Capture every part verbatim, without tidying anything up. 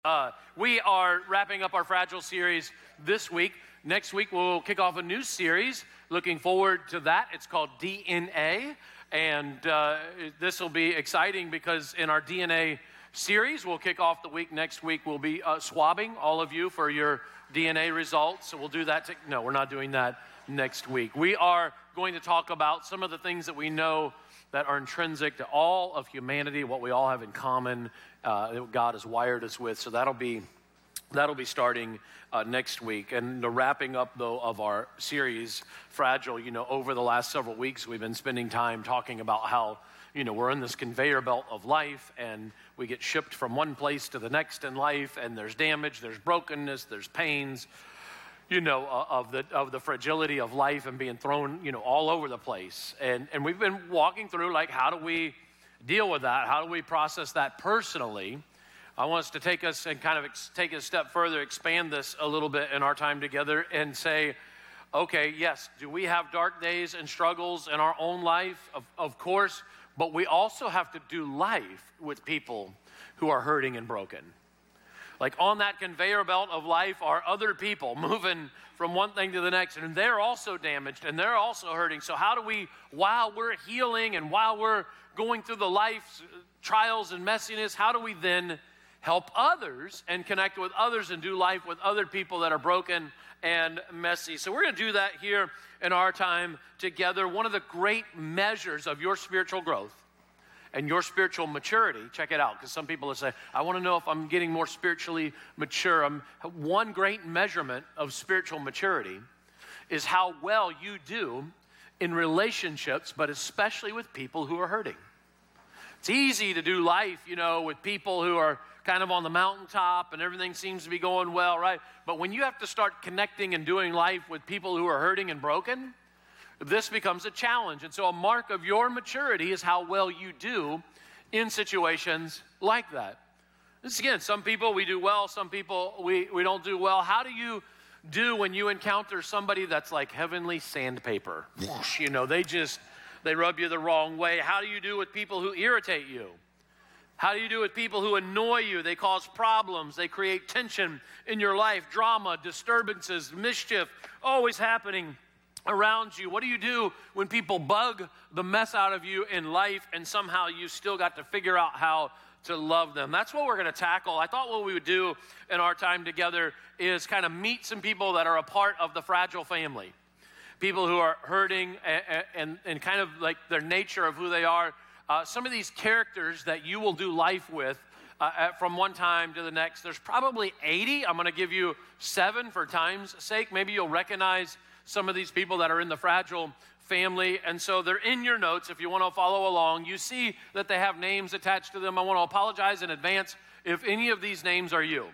Uh, we are wrapping up our Fragile series this week. Next week, we'll kick off a new series. Looking forward to that. It's called D N A. And uh, this will be exciting because in our D N A series, we'll kick off the week. Next week, we'll be uh, swabbing all of you for your D N A results. So we'll do that. To, no, we're not doing that next week. We are going to talk about some of the things that we know that are intrinsic to all of humanity, what we all have in common, uh, that God has wired us with. So that'll be that'll be starting uh, next week. And the wrapping up, though, of our series, Fragile, you know, over the last several weeks, we've been spending time talking about how, you know, we're in this conveyor belt of life, and we get shipped from one place to the next in life, and there's damage, there's brokenness, there's pains, you know, uh, of the of the fragility of life and being thrown, you know, all over the place. And and we've been walking through, like, how do we deal with that? How do we process that personally? I want us to take us and kind of ex- take it a step further, expand this a little bit in our time together and say, okay, yes, do we have dark days and struggles in our own life? Of, of course, but we also have to do life with people who are hurting and broken. Like, on that conveyor belt of life are other people moving from one thing to the next, and they're also damaged, and they're also hurting. So how do we, while we're healing and while we're going through the life trials and messiness, how do we then help others and connect with others and do life with other people that are broken and messy? So we're going to do that here in our time together. One of the great measures of your spiritual growth and your spiritual maturity, check it out, because some people will say, I want to know if I'm getting more spiritually mature. I'm, one great measurement of spiritual maturity is how well you do in relationships, but especially with people who are hurting. It's easy to do life, you know, with people who are kind of on the mountaintop and everything seems to be going well, right? But when you have to start connecting and doing life with people who are hurting and broken, this becomes a challenge. And so a mark of your maturity is how well you do in situations like that. This, again, some people we do well, some people we, we don't do well. How do you do when you encounter somebody that's like heavenly sandpaper? You know, they just, they rub you the wrong way. How do you do with people who irritate you? How do you do with people who annoy you? They cause problems. They create tension in your life, drama, disturbances, mischief, always happening around you. What do you do when people bug the mess out of you in life and somehow you still got to figure out how to love them? That's what we're going to tackle. I thought what we would do in our time together is kind of meet some people that are a part of the Fragile family. People who are hurting and, and, and kind of like their nature of who they are. Uh, some of these characters that you will do life with uh, at, from one time to the next. There's probably eighty. I'm going to give you seven for time's sake. Maybe you'll recognize some of these people that are in the Fragile family, and so they're in your notes if you want to follow along. You see that they have names attached to them. I want to apologize in advance if any of these names are you.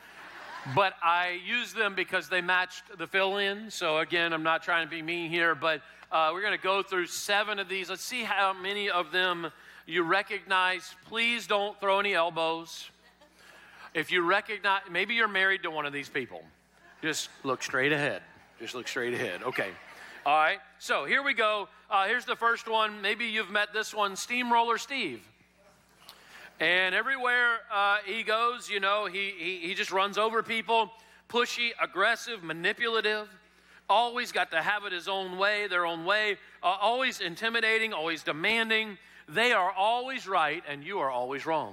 But I use them because they matched the fill-in, so again, I'm not trying to be mean here, but uh, we're going to go through seven of these. Let's see how many of them you recognize. Please don't throw any elbows. If you recognize, maybe you're married to one of these people. Just look straight ahead. Just look straight ahead. Okay. All right. So here we go. Uh, here's the first one. Maybe you've met this one, Steamroller Steve. And everywhere uh, he goes, you know, he, he he just runs over people. Pushy, aggressive, manipulative. Always got to have it his own way, their own way. Uh, always intimidating, always demanding. They are always right, and you are always wrong.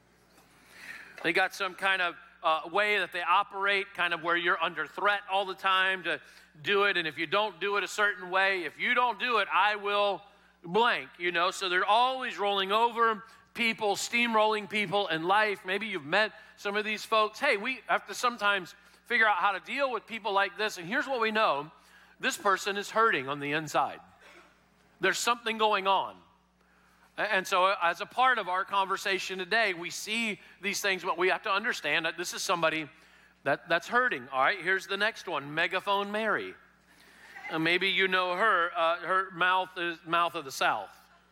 They got some kind of Uh, way that they operate, kind of where you're under threat all the time to do it. And if you don't do it a certain way, if you don't do it, I will blank, you know. So they're always rolling over people, steamrolling people in life. Maybe you've met some of these folks. Hey, we have to sometimes figure out how to deal with people like this. And here's what we know. This person is hurting on the inside. There's something going on. And so as a part of our conversation today, we see these things, but we have to understand that this is somebody that, that's hurting. All right, here's the next one, Megaphone Mary. Uh, maybe you know her. Uh, her mouth is mouth of the South.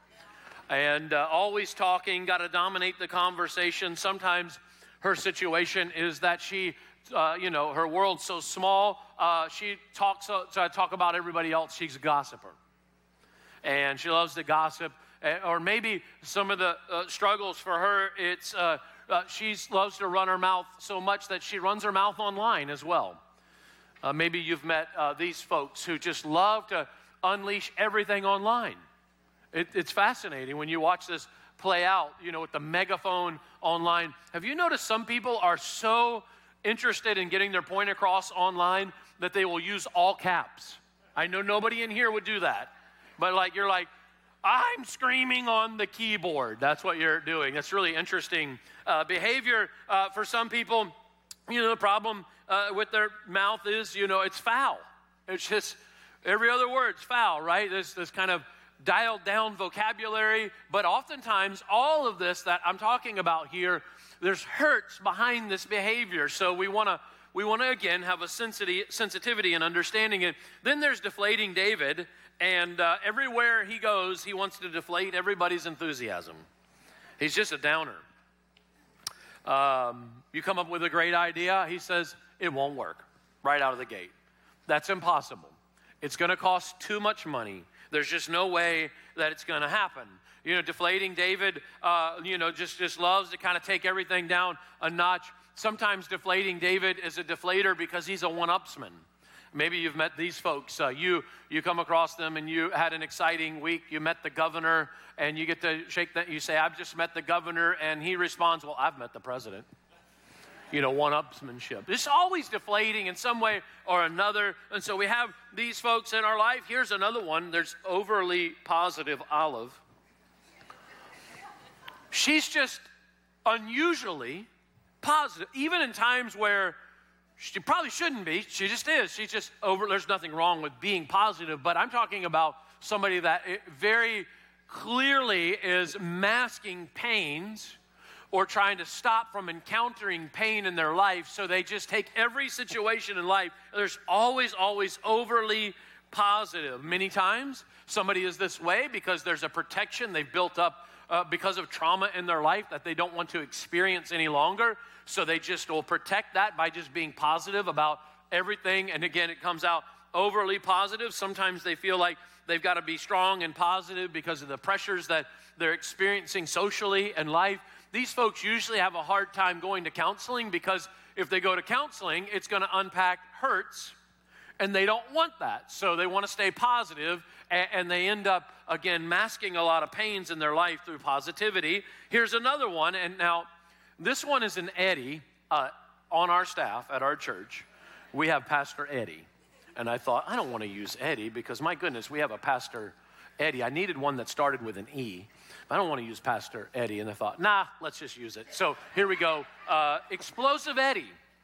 And uh, always talking, got to dominate the conversation. Sometimes her situation is that she, uh, you know, her world's so small, uh, she talks uh, to talk about everybody else. She's a gossiper. And she loves to gossip. Or maybe some of the uh, struggles for her, it's uh, uh, she loves to run her mouth so much that she runs her mouth online as well. Uh, maybe you've met uh, these folks who just love to unleash everything online. It, it's fascinating when you watch this play out, you know, with the megaphone online. Have you noticed some people are so interested in getting their point across online that they will use all caps? I know nobody in here would do that, but like you're like, I'm screaming on the keyboard. That's what you're doing. That's really interesting uh, behavior uh, for some people. You know, the problem uh, with their mouth is, you know, it's foul. It's just every other word's foul, right? This this kind of dialed down vocabulary, but oftentimes all of this that I'm talking about here, there's hurts behind this behavior. So we want to we want to again have a sensitivity sensitivity and understanding it. Then there's deflating David, and uh, everywhere he goes, he wants to deflate everybody's enthusiasm. He's just a downer. Um, you come up with a great idea, he says it won't work right out of the gate. That's impossible. It's going to cost too much money. There's just no way that it's going to happen. You know, deflating David, uh, you know, just, just loves to kind of take everything down a notch. Sometimes deflating David is a deflator because he's a one-upsman. Maybe you've met these folks. Uh, you you come across them and you had an exciting week. You met the governor and you get to shake that. You say, I've just met the governor. And he responds, well, I've met the president. You know, one-upsmanship. It's always deflating in some way or another. And so we have these folks in our life. Here's another one. There's overly positive Olive. She's just unusually positive, even in times where she probably shouldn't be. She just is. She's just over. There's nothing wrong with being positive, but I'm talking about somebody that very clearly is masking pains or trying to stop from encountering pain in their life, so they just take every situation in life. There's always, always overly positive. Many times, somebody is this way because there's a protection they've built up uh, because of trauma in their life that they don't want to experience any longer, so they just will protect that by just being positive about everything. And again, it comes out overly positive. Sometimes they feel like they've got to be strong and positive because of the pressures that they're experiencing socially in life. These folks usually have a hard time going to counseling because if they go to counseling, it's going to unpack hurts, and they don't want that. So they want to stay positive, and they end up, again, masking a lot of pains in their life through positivity. Here's another one, and now this one is an Eddie uh, on our staff at our church. We have Pastor Eddie, and I thought, I don't want to use Eddie because, my goodness, we have a Pastor Eddie. I needed one that started with an E. I don't want to use Pastor Eddie. And I thought, nah, let's just use it. So here we go. Uh, Explosive Eddie.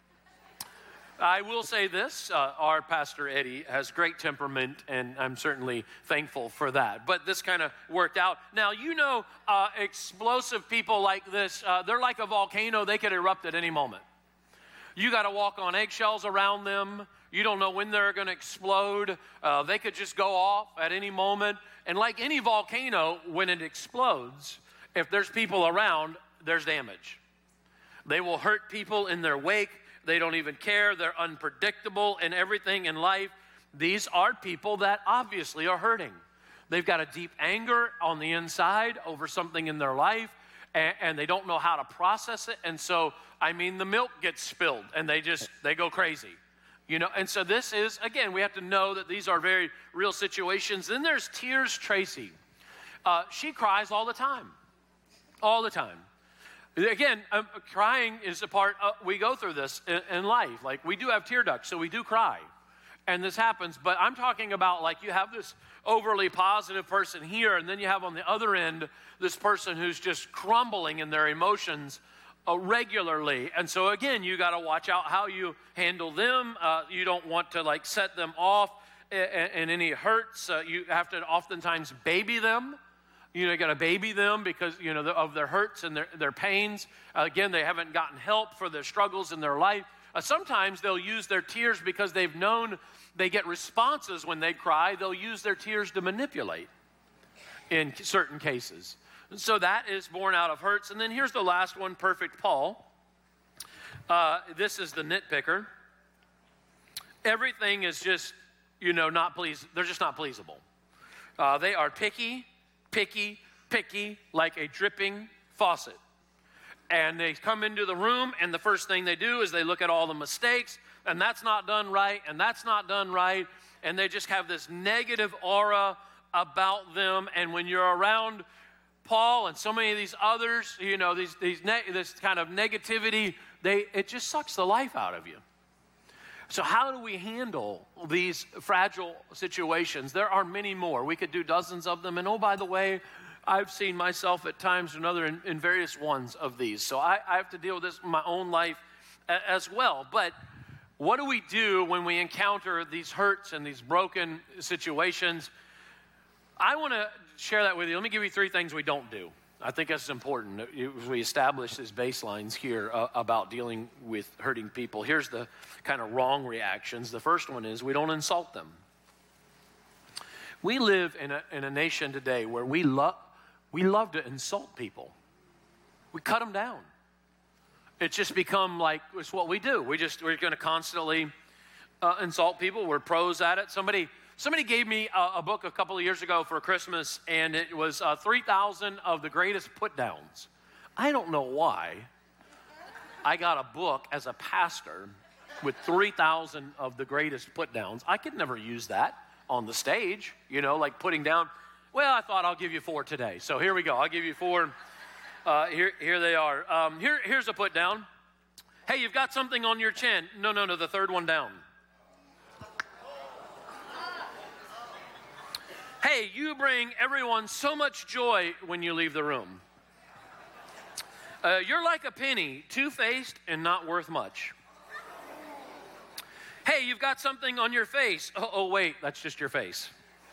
I will say this. Uh, our Pastor Eddie has great temperament, and I'm certainly thankful for that. But this kind of worked out. Now, you know, uh, explosive people like this, uh, they're like a volcano. They could erupt at any moment. You got to walk on eggshells around them. You don't know when they're going to explode. Uh, they could just go off at any moment. And like any volcano, when it explodes, if there's people around, there's damage. They will hurt people in their wake. They don't even care. They're unpredictable in everything in life. These are people that obviously are hurting. They've got a deep anger on the inside over something in their life, and, and they don't know how to process it. And so, I mean, the milk gets spilled, and they just, they go crazy. You know, and so this is, again, we have to know that these are very real situations. Then there's Tears Tracy. Uh, she cries all the time, all the time. Again, um, crying is a part, uh, we go through this in, in life. Like, we do have tear ducts, so we do cry. And this happens, but I'm talking about like you have this overly positive person here, and then you have on the other end this person who's just crumbling in their emotions Uh, regularly. And so again, you got to watch out how you handle them. Uh, you don't want to like set them off in, in any hurts. Uh, you have to oftentimes baby them. You know, you got to baby them because, you know, the, of their hurts and their, their pains. Uh, again, they haven't gotten help for their struggles in their life. Uh, sometimes they'll use their tears because they've known they get responses when they cry. They'll use their tears to manipulate in certain cases. So that is born out of hurts. And then here's the last one, Perfect Paul. Uh, this is the nitpicker. Everything is just, you know, not pleas. They're just not pleasable. Uh, they are picky, picky, picky, like a dripping faucet. And they come into the room, and the first thing they do is they look at all the mistakes, and that's not done right, and that's not done right, and they just have this negative aura about them. And when you're around Paul and so many of these others, you know, these, these ne- this kind of negativity, they it just sucks the life out of you. So how do we handle these fragile situations? There are many more. We could do dozens of them. And oh, by the way, I've seen myself at times or another in, in various ones of these. So I, I have to deal with this in my own life a, as well. But what do we do when we encounter these hurts and these broken situations? I want to share that with you. Let me give you three things we don't do. I think that's important. We establish these baselines here uh, about dealing with hurting people. Here's the kind of wrong reactions. The first one is we don't insult them. We live in a, in a nation today where we love we love to insult people. We cut them down. It's just become like it's what we do. We just we're going to constantly uh, insult people. We're pros at it. Somebody. Somebody gave me a, a book a couple of years ago for Christmas, and it was uh, three thousand of the greatest put-downs. I don't know why I got a book as a pastor with three thousand of the greatest put-downs. I could never use that on the stage, you know, like putting down. Well, I thought I'll give you four today. So here we go. I'll give you four. Uh, here, here they are. Um, here, here's a put-down. Hey, you've got something on your chin. No, no, no, the third one down. Hey, you bring everyone so much joy when you leave the room. Uh, you're like a penny, two-faced and not worth much. Hey, you've got something on your face. Oh, oh wait, that's just your face.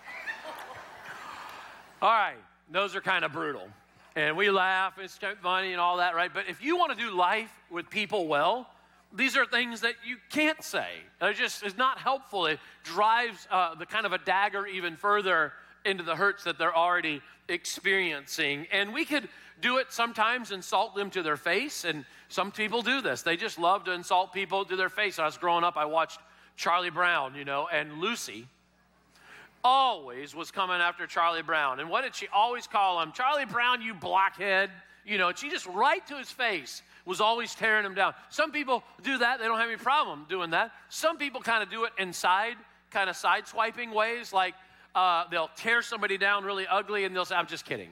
All right, those are kind of brutal. And we laugh, it's kind of funny and all that, right? But if you want to do life with people well, these are things that you can't say. It just is not helpful. It drives uh, the kind of a dagger even further into the hurts that they're already experiencing. And we could do it sometimes, insult them to their face. And some people do this. They just love to insult people to their face. When I was growing up, I watched Charlie Brown, you know, and Lucy always was coming after Charlie Brown. And what did she always call him? Charlie Brown, you blockhead. You know, she just right to his face was always tearing him down. Some people do that. They don't have any problem doing that. Some people kind of do it inside, kind of side-swiping ways, like uh, they'll tear somebody down really ugly and they'll say, I'm just kidding.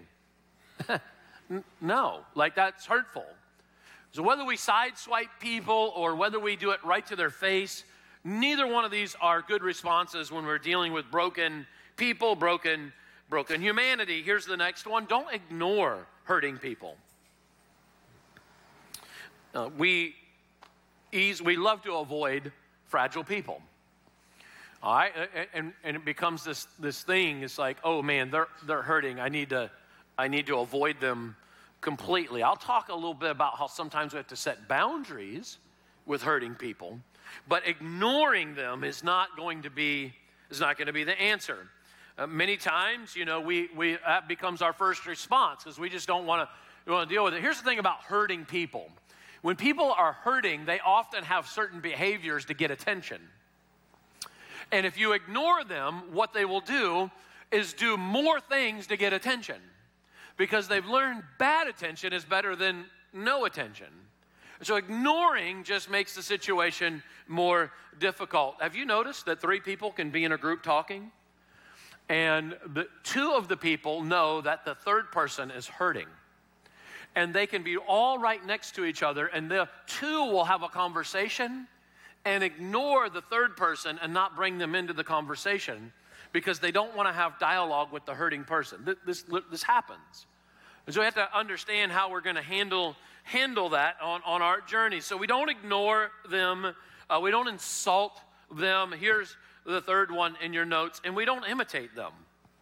No, like that's hurtful. So whether we side-swipe people or whether we do it right to their face, neither one of these are good responses when we're dealing with broken people, broken, broken humanity. Here's the next one. Don't ignore hurting people. Uh, we, ease, we love to avoid fragile people. All right, and, and it becomes this this thing. It's like, oh man, they're they're hurting. I need to I need to avoid them completely. I'll talk a little bit about how sometimes we have to set boundaries with hurting people, but ignoring them is not going to be is not going to be the answer. Uh, many times, you know, we we that becomes our first response because we just don't want to want to deal with it. Here's the thing about hurting people. When people are hurting, they often have certain behaviors to get attention. And if you ignore them, what they will do is do more things to get attention because they've learned bad attention is better than no attention. So ignoring just makes the situation more difficult. Have you noticed that three people can be in a group talking and the two of the people know that the third person is hurting? And they can be all right next to each other, and the two will have a conversation and ignore the third person and not bring them into the conversation because they don't want to have dialogue with the hurting person. This, this, this happens. And so we have to understand how we're going to handle, handle that on, on our journey. So we don't ignore them. Uh, we don't insult them. Here's the third one in your notes. And we don't imitate them.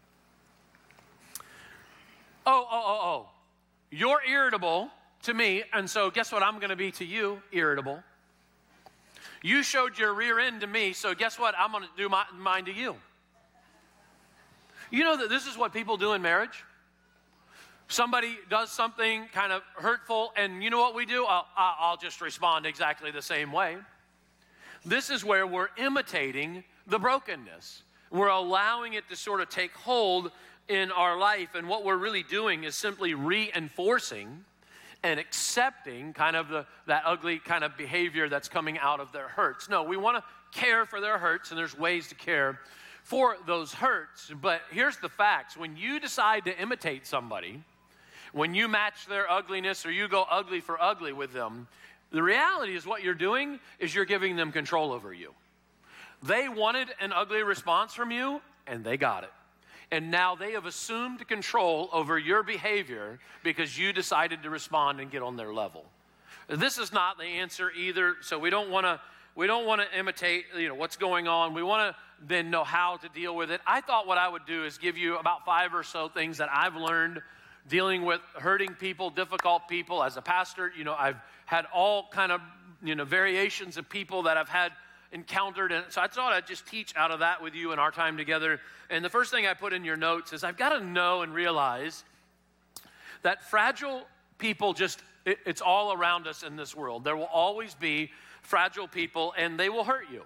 Oh, oh, oh, oh. You're irritable to me, and so guess what I'm going to be to you? Irritable. You showed your rear end to me, so guess what? I'm going to do my, mine to you. You know that this is what people do in marriage? Somebody does something kind of hurtful, and you know what we do? I'll, I'll just respond exactly the same way. This is where we're imitating the brokenness. We're allowing it to sort of take hold in our life, and what we're really doing is simply reinforcing and accepting kind of the, that ugly kind of behavior that's coming out of their hurts. No, we want to care for their hurts, and there's ways to care for those hurts. But here's the facts. When you decide to imitate somebody, when you match their ugliness or you go ugly for ugly with them, the reality is what you're doing is you're giving them control over you. They wanted an ugly response from you, and they got it. And now they have assumed control over your behavior because you decided to respond and get on their level. This is not the answer either, so we don't want to we don't want to imitate, you know, what's going on. We want to then know how to deal with it. I thought what I would do is give you about five or so things that I've learned dealing with hurting people, difficult people. As a pastor, you know, I've had all kind of, you know, variations of people that I've had encountered, and so I thought I'd just teach out of that with you in our time together. And the first thing I put in your notes is I've got to know and realize that fragile people just, it, it's all around us in this world. There will always be fragile people, and they will hurt you.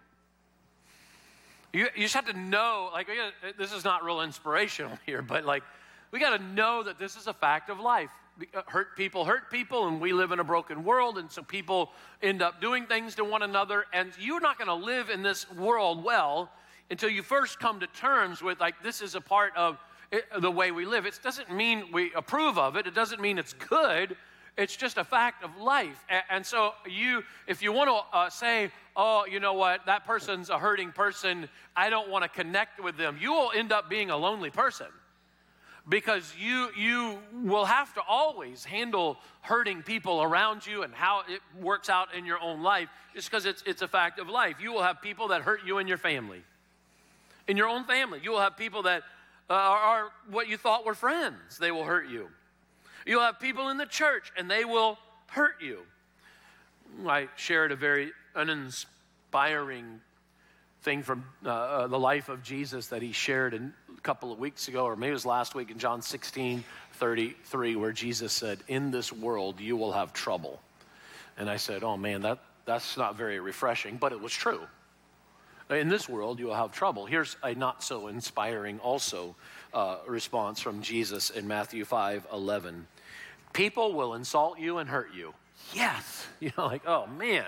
You, you just have to know, like, this is not real inspirational here, but like, we got to know that this is a fact of life. Hurt people hurt people, and we live in a broken world, and so people end up doing things to one another, and you're not going to live in this world well until you first come to terms with, like, this is a part of it, the way we live. It doesn't mean we approve of it. It doesn't mean it's good. It's just a fact of life. And, and so you, if you want to uh, say, oh, you know what, that person's a hurting person, I don't want to connect with them, you will end up being a lonely person. Because you you will have to always handle hurting people around you and how it works out in your own life, just because it's it's a fact of life. You will have people that hurt you in your family, in your own family. You will have people that uh, are, are what you thought were friends. They will hurt you. You'll have people in the church, and they will hurt you. I shared a very uninspiring thing from uh, uh, the life of Jesus that he shared in, a couple of weeks ago, or maybe it was last week, in John sixteen thirty-three, where Jesus said, in this world you will have trouble. And I said, oh man, that, that's not very refreshing, but it was true. In this world you will have trouble. Here's a not so inspiring also uh, response from Jesus in Matthew five eleven. People will insult you and hurt you. Yes. You know, like, oh man.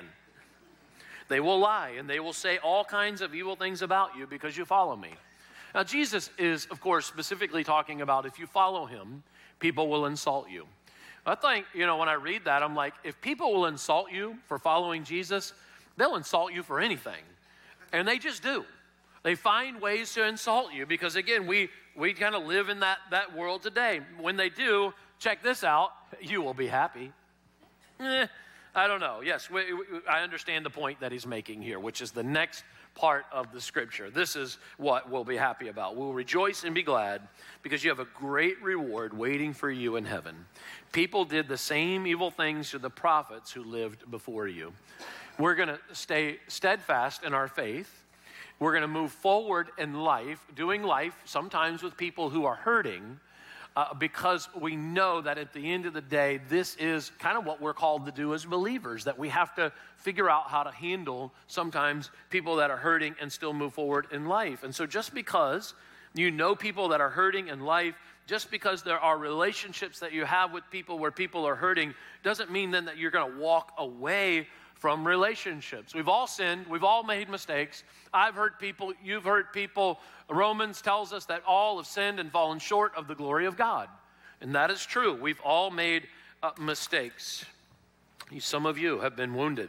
They will lie, and they will say all kinds of evil things about you because you follow me. Now, Jesus is, of course, specifically talking about if you follow him, people will insult you. I think, you know, when I read that, I'm like, if people will insult you for following Jesus, they'll insult you for anything. And they just do. They find ways to insult you because, again, we, we kind of live in that, that world today. When they do, check this out, you will be happy. Eh. I don't know. Yes, we, we, I understand the point that he's making here, which is the next part of the scripture. This is what we'll be happy about. We'll rejoice and be glad because you have a great reward waiting for you in heaven. People did the same evil things to the prophets who lived before you. We're going to stay steadfast in our faith. We're going to move forward in life, doing life sometimes with people who are hurting, Uh, because we know that at the end of the day, this is kind of what we're called to do as believers, that we have to figure out how to handle sometimes people that are hurting and still move forward in life. And so just because you know people that are hurting in life, just because there are relationships that you have with people where people are hurting, doesn't mean then that you're going to walk away from relationships. We've all sinned. We've all made mistakes. I've hurt people. You've hurt people. Romans tells us that all have sinned and fallen short of the glory of God. And that is true. We've all made uh, mistakes. Some of you have been wounded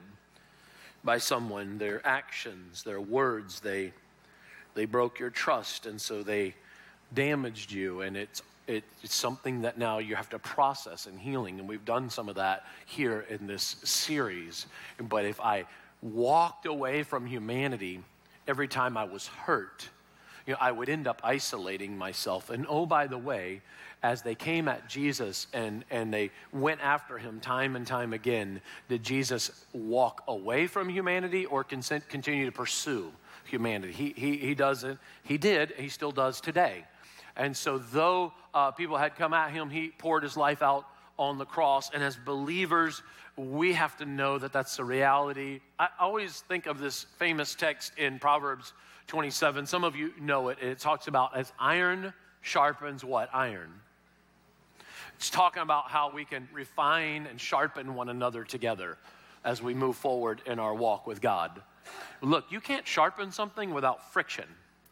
by someone, their actions, their words. They, they broke your trust, and so they damaged you, and it's It, it's something that now you have to process in healing, and we've done some of that here in this series. But if I walked away from humanity every time I was hurt, you know, I would end up isolating myself. And oh, by the way, as they came at Jesus and, and they went after him time and time again, did Jesus walk away from humanity or consent, continue to pursue humanity? He, he, he doesn't. He did. He still does today. And so though uh, people had come at him, he poured his life out on the cross. And as believers, we have to know that that's the reality. I always think of this famous text in Proverbs twenty-seven. Some of you know it. It talks about as iron sharpens what? Iron. It's talking about how we can refine and sharpen one another together as we move forward in our walk with God. Look, you can't sharpen something without friction.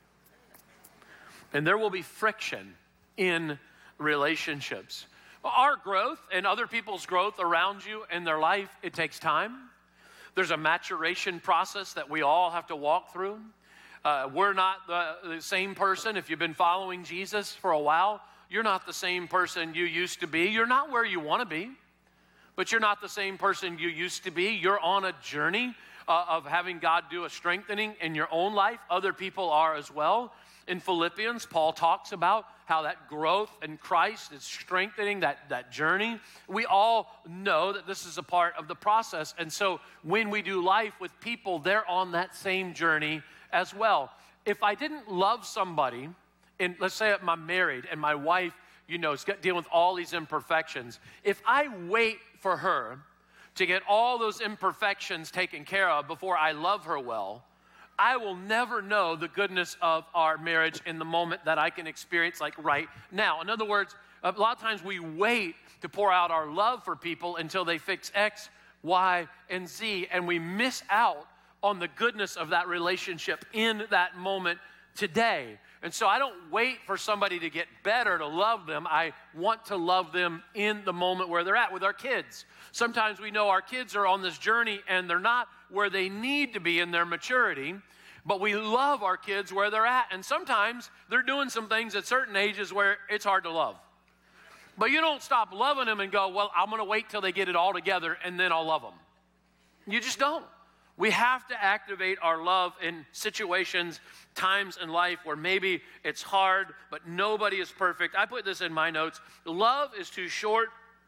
And there will be friction in relationships. Our growth and other people's growth around you in their life, it takes time. There's a maturation process that we all have to walk through. Uh, we're not the, the same person. If you've been following Jesus for a while, you're not the same person you used to be. You're not where you want to be, but you're not the same person you used to be. You're on a journey uh, of having God do a strengthening in your own life. Other people are as well. In Philippians, Paul talks about how that growth in Christ is strengthening that, that journey. We all know that this is a part of the process. And so when we do life with people, they're on that same journey as well. If I didn't love somebody, and let's say I'm married and my wife, you know, is dealing with all these imperfections. If I wait for her to get all those imperfections taken care of before I love her well, I will never know the goodness of our marriage in the moment that I can experience like right now. In other words, a lot of times we wait to pour out our love for people until they fix X, Y, and Z, and we miss out on the goodness of that relationship in that moment today. And so I don't wait for somebody to get better to love them. I want to love them in the moment where they're at. With our kids, sometimes we know our kids are on this journey and they're not where they need to be in their maturity, but we love our kids where they're at. And sometimes they're doing some things at certain ages where it's hard to love. But you don't stop loving them and go, well, I'm going to wait till they get it all together and then I'll love them. You just don't. We have to activate our love in situations, times in life where maybe it's hard, but nobody is perfect. I put this in my notes. Love is too short.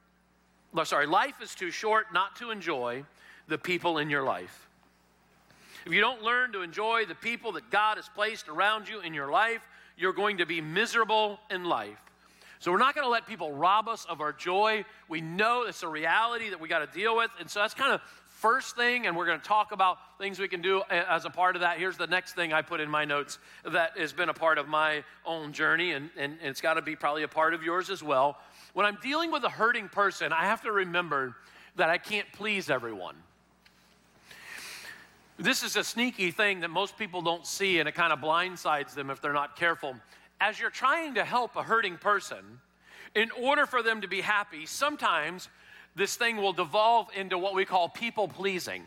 Sorry, life is too short not to enjoy the people in your life. If you don't learn to enjoy the people that God has placed around you in your life, you're going to be miserable in life. So we're not going to let people rob us of our joy. We know it's a reality that we got to deal with. And so that's kind of first thing, and we're going to talk about things we can do as a part of that. Here's the next thing I put in my notes that has been a part of my own journey, and, and, and it's got to be probably a part of yours as well. When I'm dealing with a hurting person, I have to remember that I can't please everyone. This is a sneaky thing that most people don't see, and it kind of blindsides them if they're not careful. As you're trying to help a hurting person, in order for them to be happy, sometimes this thing will devolve into what we call people-pleasing.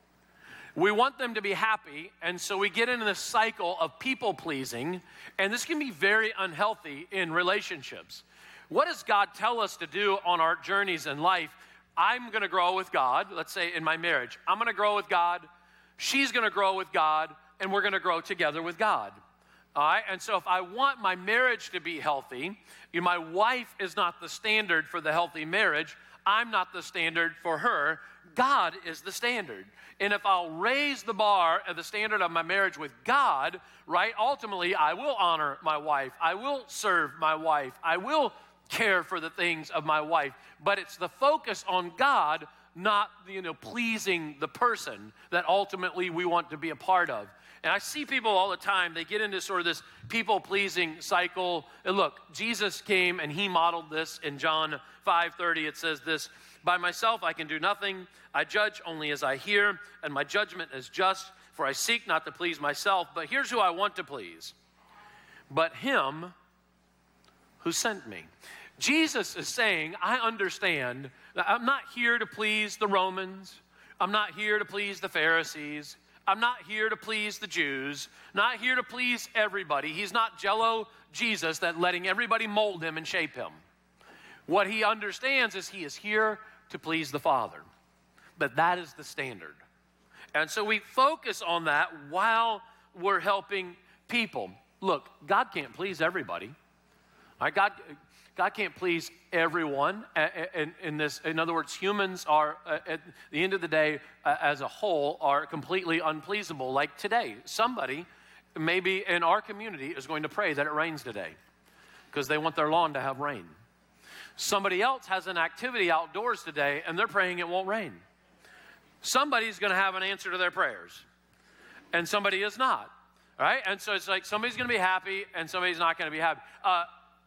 We want them to be happy, and so we get into this cycle of people-pleasing, and this can be very unhealthy in relationships. What does God tell us to do on our journeys in life? I'm going to grow with God. Let's say in my marriage, I'm going to grow with God. She's going to grow with God, and we're going to grow together with God. All right? And so if I want my marriage to be healthy, you know, my wife is not the standard for the healthy marriage. I'm not the standard for her. God is the standard. And if I'll raise the bar at the standard of my marriage with God, right, ultimately I will honor my wife. I will serve my wife. I will care for the things of my wife. But it's the focus on God, not, you know, pleasing the person that ultimately we want to be a part of. And I see people all the time, they get into sort of this people-pleasing cycle. And look, Jesus came and he modeled this in John five thirty. It says this, "By myself I can do nothing. I judge only as I hear, and my judgment is just, for I seek not to please myself. But here's who I want to please, but him who sent me." Jesus is saying, I understand that I'm not here to please the Romans. I'm not here to please the Pharisees. I'm not here to please the Jews. Not here to please everybody. He's not Jello Jesus that letting everybody mold him and shape him. What he understands is he is here to please the Father. But that is the standard. And so we focus on that while we're helping people. Look, God can't please everybody. All right, God... God can't please everyone in, in this. In other words, humans are, uh, at the end of the day, uh, as a whole, are completely unpleasable. Like today, somebody, maybe in our community, is going to pray that it rains today because they want their lawn to have rain. Somebody else has an activity outdoors today, and they're praying it won't rain. Somebody's going to have an answer to their prayers, and somebody is not. All right? And so it's like somebody's going to be happy, and somebody's not going to be happy. Uh,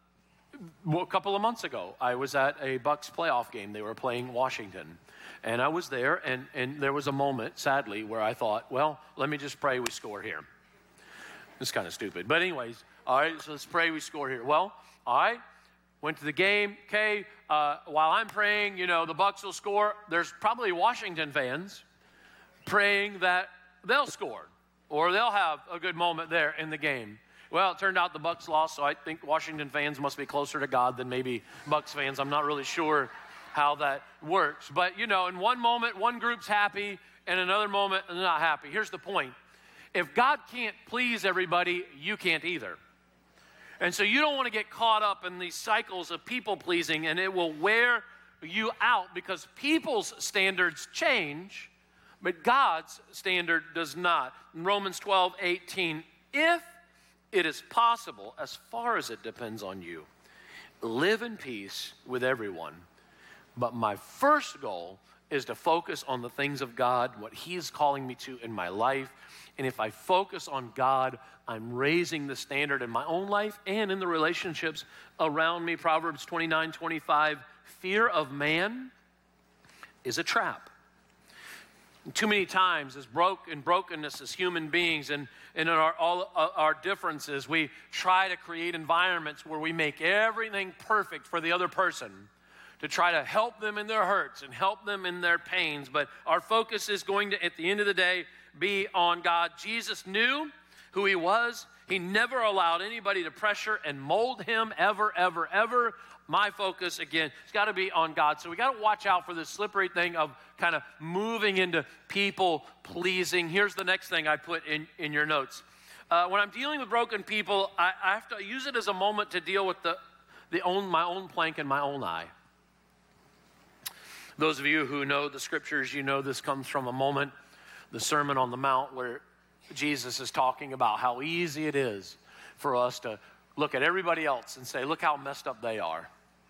a couple of months ago, I was at a Bucks playoff game. They were playing Washington. And I was there, and, and there was a moment, sadly, where I thought, well, let me just pray we score here. It's kind of stupid. But anyways, all right, so let's pray we score here. Well, all right, went to the game. Okay, uh, while I'm praying, you know, the Bucks will score. There's probably Washington fans praying that they'll score or they'll have a good moment there in the game. Well, it turned out the Bucks lost, so I think Washington fans must be closer to God than maybe Bucks fans. I'm not really sure how that works. But, you know, in one moment, one group's happy, and another moment, they're not happy. Here's the point. If God can't please everybody, you can't either. And so you don't want to get caught up in these cycles of people-pleasing, and it will wear you out because people's standards change, but God's standard does not. In Romans twelve eighteen, if it is possible, as far as it depends on you, live in peace with everyone. But my first goal is to focus on the things of God, what He's calling me to in my life. And if I focus on God, I'm raising the standard in my own life and in the relationships around me. Proverbs twenty-nine twenty-five, fear of man is a trap. Too many times as broke in brokenness as human beings and, and in our, all our differences, we try to create environments where we make everything perfect for the other person, to try to help them in their hurts and help them in their pains. But our focus is going to, at the end of the day, be on God. Jesus knew who He was. He never allowed anybody to pressure and mold Him ever, ever, ever. My focus, again, has got to be on God. So we got to watch out for this slippery thing of kind of moving into people pleasing. Here's the next thing I put in, in your notes. Uh, when I'm dealing with broken people, I, I have to use it as a moment to deal with the, the own, my own plank in my own eye. Those of you who know the scriptures, you know this comes from a moment, the Sermon on the Mount, where Jesus is talking about how easy it is for us to look at everybody else and say, look how messed up they are.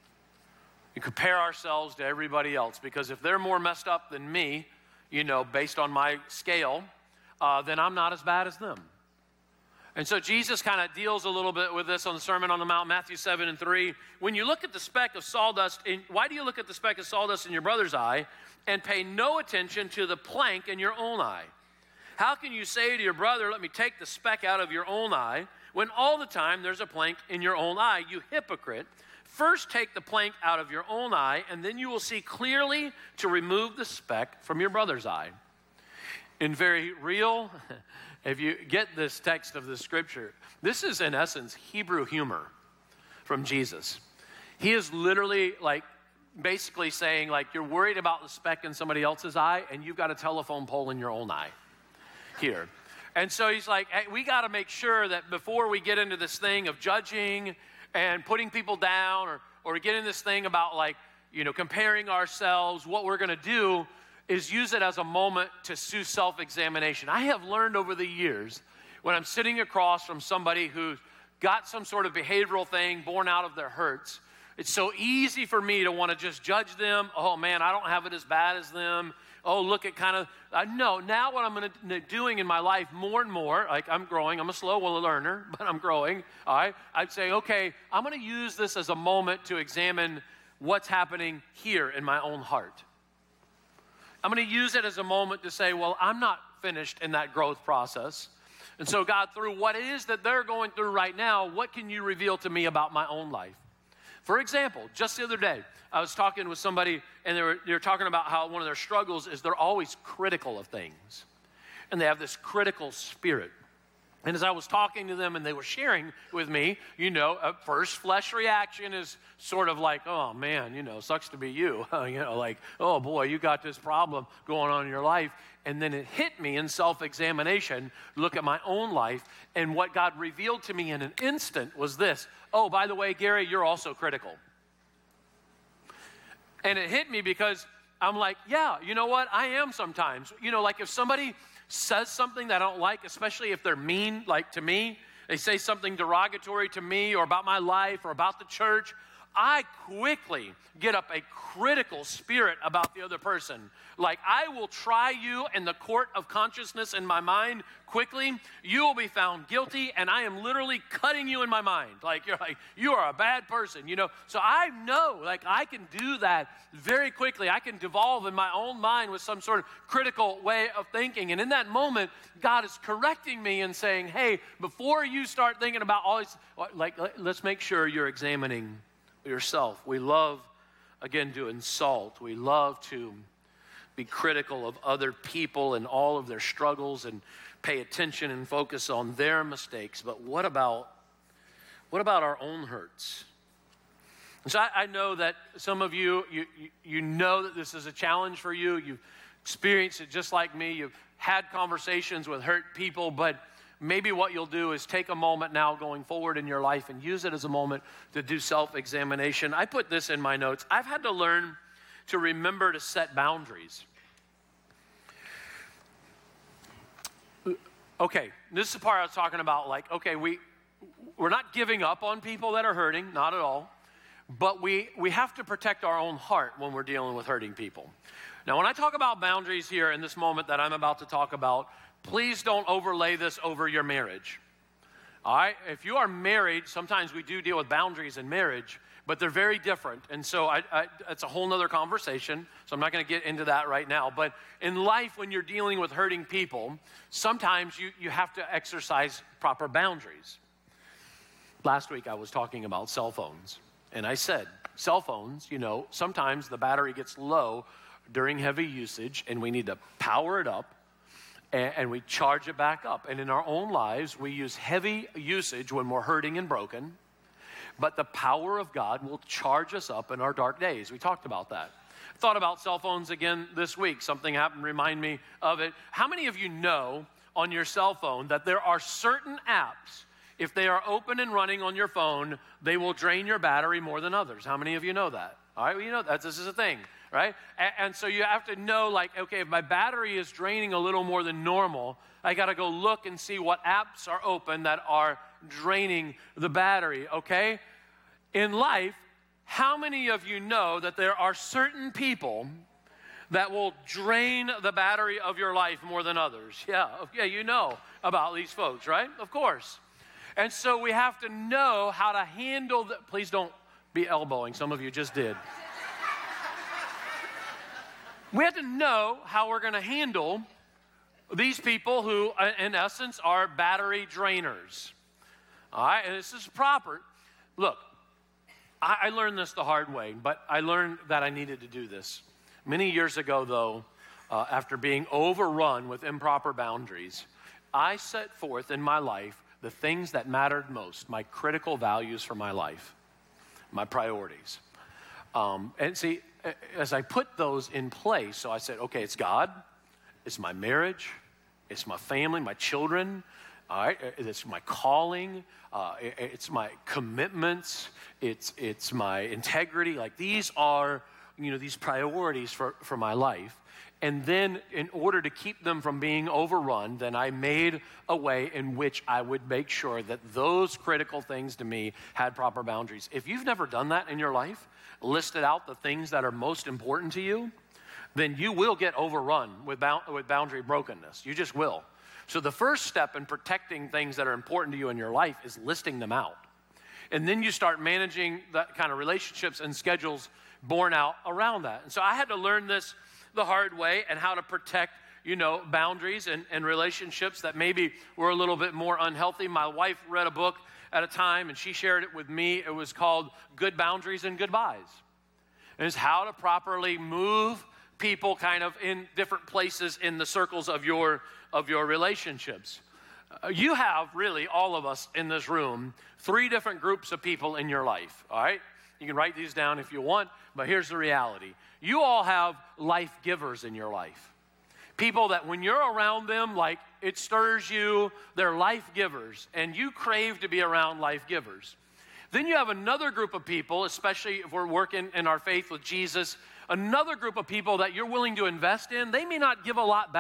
You compare ourselves to everybody else, because if they're more messed up than me, you know, based on my scale, uh, then I'm not as bad as them. And so Jesus kind of deals a little bit with this on the Sermon on the Mount, Matthew seven and three. When you look at the speck of sawdust, in, why do you look at the speck of sawdust in your brother's eye and pay no attention to the plank in your own eye? How can you say to your brother, let me take the speck out of your own eye, when all the time there's a plank in your own eye? You hypocrite. First take the plank out of your own eye, and then you will see clearly to remove the speck from your brother's eye. In very real... If you get this text of the scripture, this is in essence Hebrew humor from Jesus. He is literally like basically saying, like, you're worried about the speck in somebody else's eye and you've got a telephone pole in your own eye here. And so he's like, hey, we got to make sure that before we get into this thing of judging and putting people down, or, or get in this thing about, like, you know, comparing ourselves, what we're going to do is use it as a moment to do self-examination. I have learned over the years, when I'm sitting across from somebody who's got some sort of behavioral thing born out of their hurts, it's so easy for me to want to just judge them. Oh man, I don't have it as bad as them. Oh, look at kind of, uh, no, now what I'm going to doing in my life more and more, like I'm growing, I'm a slow learner, but I'm growing, all right? I'd say, okay, I'm going to use this as a moment to examine what's happening here in my own heart. I'm going to use it as a moment to say, well, I'm not finished in that growth process. And so, God, through what it is that they're going through right now, what can you reveal to me about my own life? For example, just the other day, I was talking with somebody, and they were, they were talking about how one of their struggles is they're always critical of things. And they have this critical spirit. And as I was talking to them and they were sharing with me, you know, a first flesh reaction is sort of like, oh man, you know, sucks to be you. you know, like, oh boy, you got this problem going on in your life. And then it hit me in self-examination, look at my own life, and what God revealed to me in an instant was this. Oh, by the way, Gary, you're also critical. And it hit me because I'm like, yeah, you know what? I am sometimes. You know, like if somebody says something that I don't like, especially if they're mean, like to me, they say something derogatory to me or about my life or about the church, I quickly get up a critical spirit about the other person. Like, I will try you in the court of consciousness in my mind quickly. You will be found guilty, and I am literally cutting you in my mind. Like, you're like, you are a bad person, you know? So I know, like, I can do that very quickly. I can devolve in my own mind with some sort of critical way of thinking. And in that moment, God is correcting me and saying, hey, before you start thinking about all these, like, let's make sure you're examining yourself. We love, again, to insult. We love to be critical of other people and all of their struggles and pay attention and focus on their mistakes. But what about, what about our own hurts? And so I, I know that some of you, you, you know that this is a challenge for you. You've experienced it just like me. You've had conversations with hurt people, but maybe what you'll do is take a moment now going forward in your life and use it as a moment to do self-examination. I put this in my notes. I've had to learn to remember to set boundaries. Okay, this is the part I was talking about, like, okay, we, we're not giving up on people that are hurting, not at all, but we, we have to protect our own heart when we're dealing with hurting people. Now, when I talk about boundaries here in this moment that I'm about to talk about, please don't overlay this over your marriage. All right? If you are married, sometimes we do deal with boundaries in marriage, but they're very different. And so I, I, it's a whole nother conversation, so I'm not going to get into that right now. But in life, when you're dealing with hurting people, sometimes you, you have to exercise proper boundaries. Last week, I was talking about cell phones, and I said, cell phones, you know, sometimes the battery gets low during heavy usage, and we need to power it up, and, and we charge it back up. And in our own lives, we use heavy usage when we're hurting and broken, but the power of God will charge us up in our dark days. We talked about that. Thought about cell phones again this week. Something happened, remind me of it. How many of you know on your cell phone that there are certain apps, if they are open and running on your phone, they will drain your battery more than others? How many of you know that? All right, well, you know that this is a thing, right? And, and so you have to know, like, okay, if my battery is draining a little more than normal, I got to go look and see what apps are open that are draining the battery, okay? In life, how many of you know that there are certain people that will drain the battery of your life more than others? Yeah, yeah, you know about these folks, right? Of course. And so we have to know how to handle the, please don't be elbowing. Some of you just did. We have to know how we're going to handle these people who, in essence, are battery drainers. All right, and this is proper. Look, I, I learned this the hard way, but I learned that I needed to do this. Many years ago, though, uh, after being overrun with improper boundaries, I set forth in my life the things that mattered most, my critical values for my life, my priorities. Um, and see, as I put those in place, so I said, okay, it's God, it's my marriage, it's my family, my children, all right, it's my calling, uh, it's my commitments, it's it's my integrity. Like, these are, you know, these priorities for, for my life. And then in order to keep them from being overrun, then I made a way in which I would make sure that those critical things to me had proper boundaries. If you've never done that in your life, listed out the things that are most important to you, then you will get overrun with, bound, with boundary brokenness. You just will. So the first step in protecting things that are important to you in your life is listing them out. And then you start managing that kind of relationships and schedules born out around that. And so I had to learn this the hard way, and how to protect, you know, boundaries and, and relationships that maybe were a little bit more unhealthy. My wife read a book at a time, and she shared it with me. It was called Good Boundaries and Goodbyes. And it's how to properly move people kind of in different places in the circles of your, of your relationships. Uh, you have, really, all of us in this room, three different groups of people in your life, all right? You can write these down if you want, but here's the reality. You all have life givers in your life. People that when you're around them, like, it stirs you. They're life givers, and you crave to be around life givers. Then you have another group of people, especially if we're working in our faith with Jesus, another group of people that you're willing to invest in. They may not give a lot back,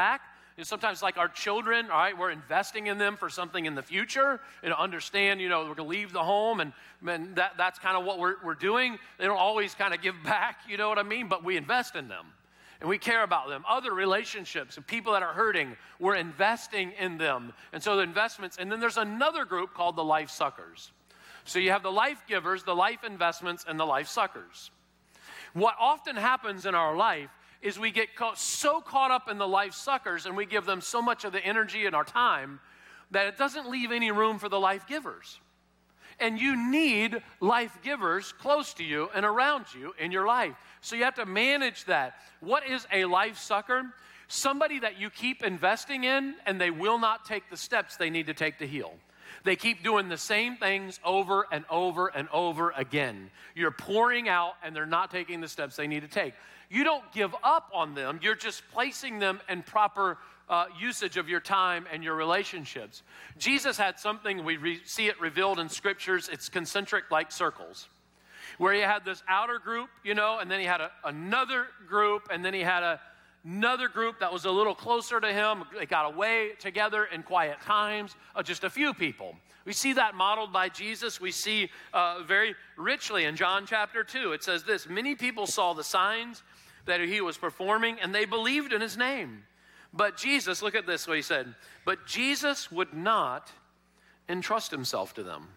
And sometimes like our children, all right, we're investing in them for something in the future. You know, understand, you know, we're going to leave the home, and, and that, that's kind of what we're, we're doing. They don't always kind of give back, you know what I mean? But we invest in them, and we care about them. Other relationships and people that are hurting, we're investing in them. And so the investments, and then there's another group called the life suckers. So you have the life givers, the life investments, and the life suckers. What often happens in our life is we get caught, so caught up in the life suckers, and we give them so much of the energy and our time that it doesn't leave any room for the life givers. And you need life givers close to you and around you in your life. So you have to manage that. What is a life sucker? Somebody that you keep investing in, and they will not take the steps they need to take to heal. They keep doing the same things over and over and over again. You're pouring out, and they're not taking the steps they need to take. You don't give up on them. You're just placing them in proper uh, usage of your time and your relationships. Jesus had something, we re- see it revealed in scriptures. It's concentric like circles, where he had this outer group, you know, and then he had a, another group, and then he had a, another group that was a little closer to him. They got away together in quiet times, uh, just a few people. We see that modeled by Jesus. We see uh, very richly in John chapter two. It says this: many people saw the signs that he was performing, and they believed in his name. But Jesus, look at this, what he said, but Jesus would not entrust himself to them.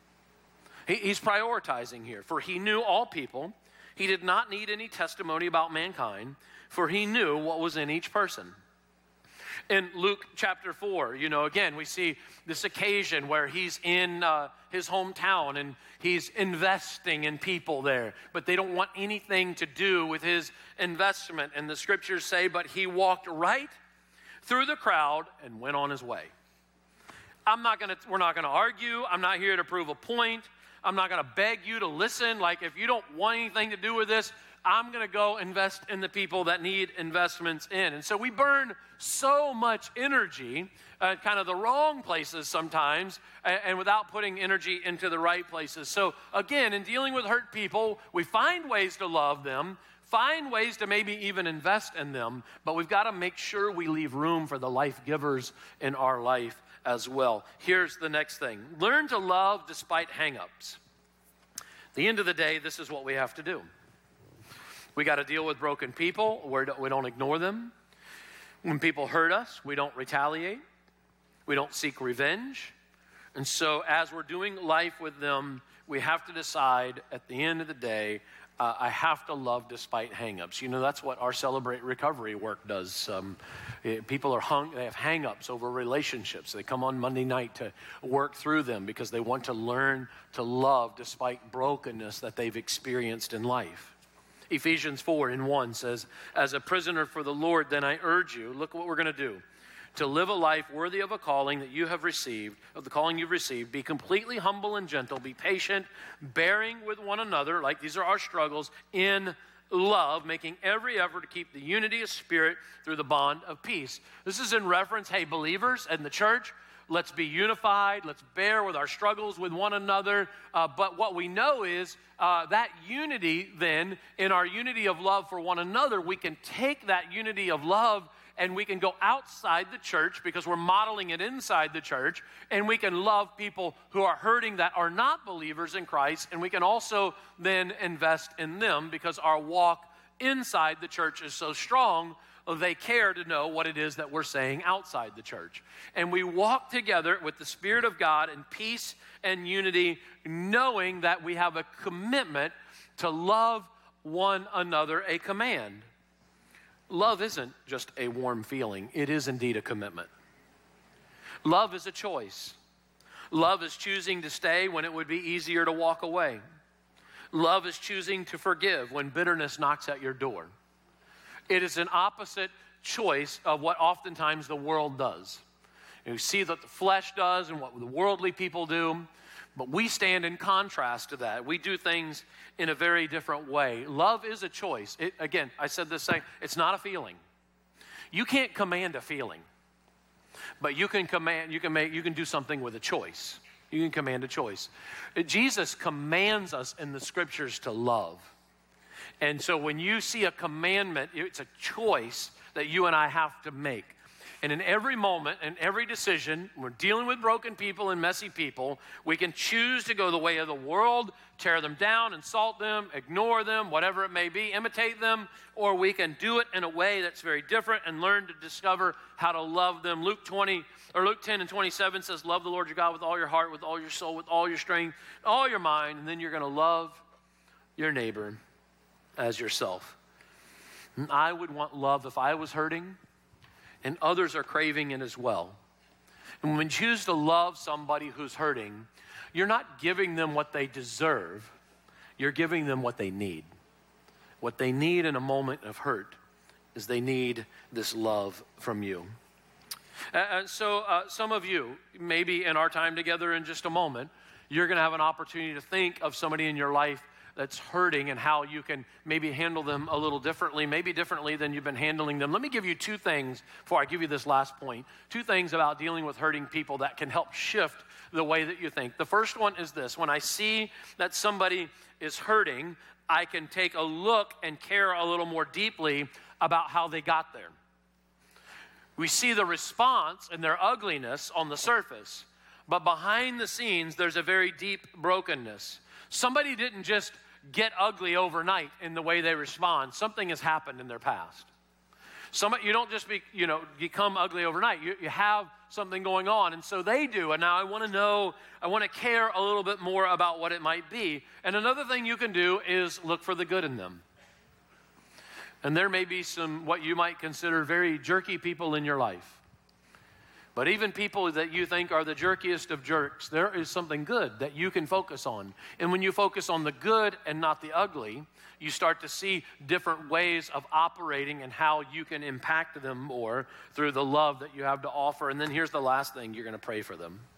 He, he's prioritizing here, for he knew all people. He did not need any testimony about mankind, for he knew what was in each person. In Luke chapter four, you know, again, we see this occasion where he's in uh, his hometown and he's investing in people there, but they don't want anything to do with his investment. And the scriptures say, but he walked right through the crowd and went on his way. I'm not going to, we're not going to argue. I'm not here to prove a point. I'm not going to beg you to listen. Like, if you don't want anything to do with this, I'm going to go invest in the people that need investments in. And so we burn so much energy at kind of the wrong places sometimes, and, and without putting energy into the right places. So again, in dealing with hurt people, we find ways to love them, find ways to maybe even invest in them, but we've got to make sure we leave room for the life givers in our life as well. Here's the next thing. Learn to love despite hang-ups. At the end of the day, this is what we have to do. We got to deal with broken people. We don't ignore them. When people hurt us, we don't retaliate. We don't seek revenge. And so as we're doing life with them, we have to decide at the end of the day, uh, I have to love despite hang-ups. You know, that's what our Celebrate Recovery work does. Um, it, people are hung, they have hang-ups over relationships. They come on Monday night to work through them because they want to learn to love despite brokenness that they've experienced in life. Ephesians four and one says, as a prisoner for the Lord, then I urge you, look what we're going to do, to live a life worthy of a calling that you have received, of the calling you've received. Be completely humble and gentle. Be patient, bearing with one another, like these are our struggles, in love, making every effort to keep the unity of spirit through the bond of peace. This is in reference, hey, believers in the church, let's be unified. Let's bear with our struggles with one another. Uh, but what we know is uh, that unity then, in our unity of love for one another, we can take that unity of love and we can go outside the church because we're modeling it inside the church, and we can love people who are hurting that are not believers in Christ, and we can also then invest in them because our walk inside the church is so strong. They care to know what it is that we're saying outside the church. And we walk together with the Spirit of God in peace and unity, knowing that we have a commitment to love one another, a command. Love isn't just a warm feeling. It is indeed a commitment. Love is a choice. Love is choosing to stay when it would be easier to walk away. Love is choosing to forgive when bitterness knocks at your door. It is an opposite choice of what oftentimes the world does. You see what the flesh does and what the worldly people do, but we stand in contrast to that. We do things in a very different way. Love is a choice. It, again, I said this saying, it's not a feeling. You can't command a feeling, but you can command. You can make. You can do something with a choice. You can command a choice. Jesus commands us in the scriptures to love. And so when you see a commandment, it's a choice that you and I have to make. And in every moment and every decision, we're dealing with broken people and messy people, we can choose to go the way of the world, tear them down, insult them, ignore them, whatever it may be, imitate them, or we can do it in a way that's very different and learn to discover how to love them. Luke twenty or Luke ten and twenty-seven says, love the Lord your God with all your heart, with all your soul, with all your strength, all your mind, and then you're going to love your neighbor as yourself. And I would want love if I was hurting, and others are craving it as well. And when you choose to love somebody who's hurting, you're not giving them what they deserve. You're giving them what they need. What they need in a moment of hurt is they need this love from you. Uh, so uh, some of you, maybe in our time together in just a moment, you're going to have an opportunity to think of somebody in your life that's hurting and how you can maybe handle them a little differently, maybe differently than you've been handling them. Let me give you two things before I give you this last point. Two things about dealing with hurting people that can help shift the way that you think. The first one is this. When I see that somebody is hurting, I can take a look and care a little more deeply about how they got there. We see the response and their ugliness on the surface, but behind the scenes, there's a very deep brokenness. Somebody didn't just get ugly overnight in the way they respond. Something has happened in their past. Somebody, you don't just be, you know, become ugly overnight. You, you have something going on, and so they do. And now I want to know, I want to care a little bit more about what it might be. And another thing you can do is look for the good in them. And there may be some what you might consider very jerky people in your life. But even people that you think are the jerkiest of jerks, there is something good that you can focus on. And when you focus on the good and not the ugly, you start to see different ways of operating and how you can impact them more through the love that you have to offer. And then here's the last thing, you're going to pray for them.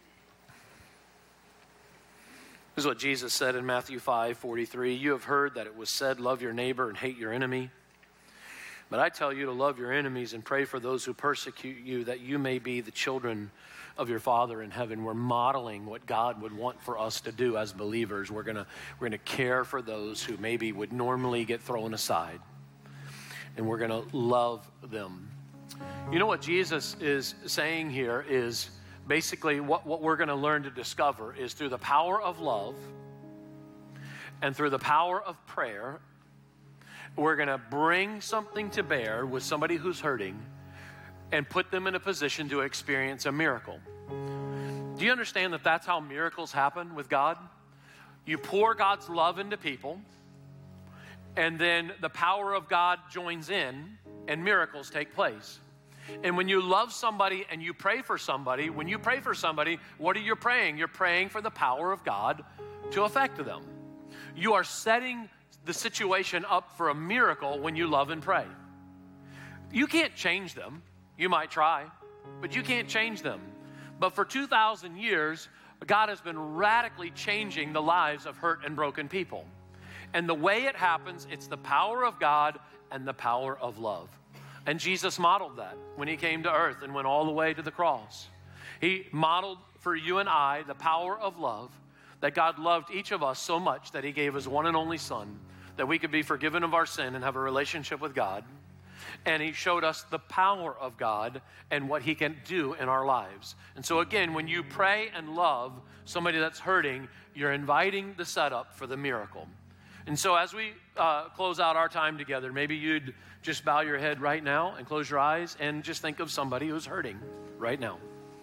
This is what Jesus said in Matthew five forty-three. You have heard that it was said, love your neighbor and hate your enemy. But I tell you to love your enemies and pray for those who persecute you, that you may be the children of your Father in heaven. We're modeling what God would want for us to do as believers. We're gonna we're gonna care for those who maybe would normally get thrown aside, and we're gonna love them. You know what Jesus is saying here is basically what, what we're gonna learn to discover is through the power of love and through the power of prayer, we're going to bring something to bear with somebody who's hurting and put them in a position to experience a miracle. Do you understand that that's how miracles happen with God? You pour God's love into people, and then the power of God joins in, and miracles take place. And when you love somebody and you pray for somebody, when you pray for somebody, what are you praying? You're praying for the power of God to affect them. You are setting the situation up for a miracle when you love and pray. You can't change them. You might try, but you can't change them. But for two thousand years, God has been radically changing the lives of hurt and broken people. And the way it happens, it's the power of God and the power of love. And Jesus modeled that when he came to earth and went all the way to the cross. He modeled for you and I the power of love, that God loved each of us so much that he gave his one and only Son, that we could be forgiven of our sin and have a relationship with God. And he showed us the power of God and what he can do in our lives. And so again, when you pray and love somebody that's hurting, you're inviting the setup for the miracle. And so as we uh, close out our time together, maybe you'd just bow your head right now and close your eyes and just think of somebody who's hurting right now.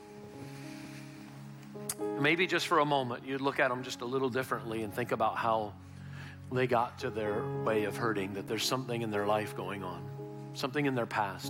Maybe just for a moment, you'd look at them just a little differently and think about how they got to their way of hurting, that there's something in their life going on, something in their past.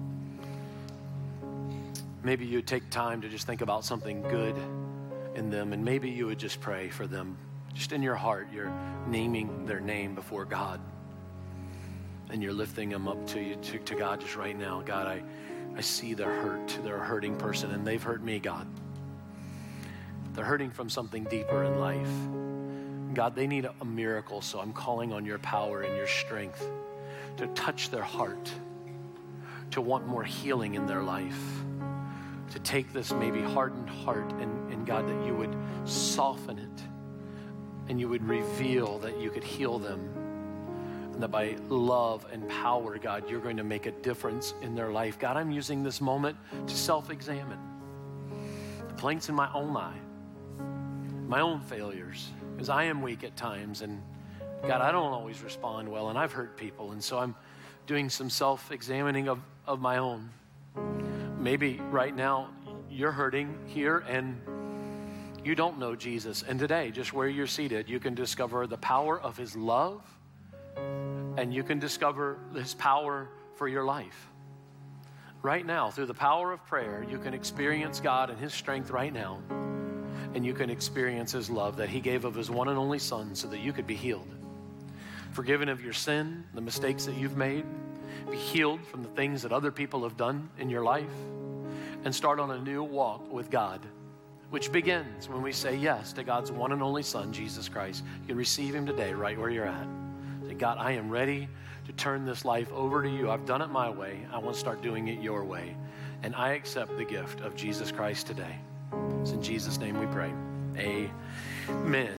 Maybe you'd take time to just think about something good in them, and maybe you would just pray for them. Just in your heart, you're naming their name before God, and you're lifting them up to you, to, to God just right now. God, I, I see they're hurt. They're a hurting person, and they've hurt me, God. They're hurting from something deeper in life. God, they need a miracle, so I'm calling on your power and your strength to touch their heart, to want more healing in their life, to take this maybe hardened heart, and, and God, that you would soften it and you would reveal that you could heal them, And that by love and power, God, you're going to make a difference in their life. God, I'm using this moment to self-examine the planks in my own eye, my own failures, because I am weak at times. And God, I don't always respond well, and I've hurt people. And so I'm doing some self-examining of, of my own. Maybe right now you're hurting here and you don't know Jesus. And today, just where you're seated, you can discover the power of his love, and you can discover his power for your life. Right now, through the power of prayer, you can experience God and his strength right now. And you can experience his love that he gave of his one and only son so that you could be healed. Forgiven of your sin, the mistakes that you've made. Be healed from the things that other people have done in your life. And start on a new walk with God, which begins when we say yes to God's one and only son, Jesus Christ. You can receive him today right where you're at. Say, God, I am ready to turn this life over to you. I've done it my way. I want to start doing it your way. And I accept the gift of Jesus Christ today. It's in Jesus' name we pray. Amen.